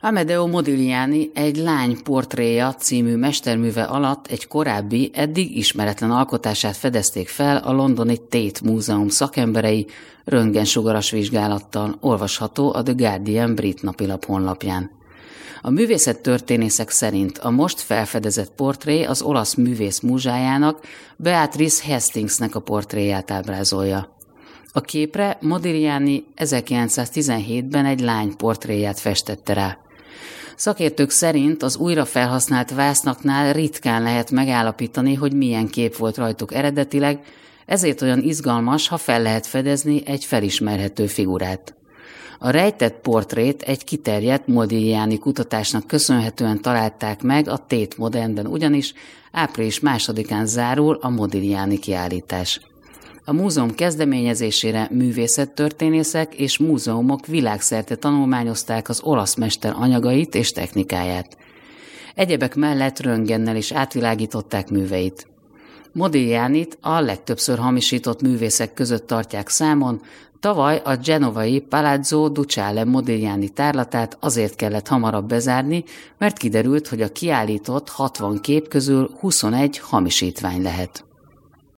Amedeo Modigliani egy lány portréja című mesterműve alatt egy korábbi, eddig ismeretlen alkotását fedezték fel a londoni Tate Múzeum szakemberei röntgensugaras vizsgálattal, olvasható a The Guardian brit napilap honlapján. A művészettörténészek szerint a most felfedezett portré az olasz művész múzsájának, Beatrice Hastingsnek a portréját ábrázolja. A képre Modigliani 1917-ben egy lány portréját festette rá. Szakértők szerint az újra felhasznált vásznaknál ritkán lehet megállapítani, hogy milyen kép volt rajtuk eredetileg, ezért olyan izgalmas, ha fel lehet fedezni egy felismerhető figurát. A rejtett portrét egy kiterjedt Modigliani kutatásnak köszönhetően találták meg a Tate Modernben, ugyanis április 2-án zárul a Modigliani kiállítás. A múzeum kezdeményezésére művészettörténészek és múzeumok világszerte tanulmányozták az olasz mester anyagait és technikáját. Egyebek mellett röntgennel is átvilágították műveit. Modiglianit a legtöbbször hamisított művészek között tartják számon, tavaly a genovai Palazzo Ducale Modigliani tárlatát azért kellett hamarabb bezárni, mert kiderült, hogy a kiállított 60 kép közül 21 hamisítvány lehet.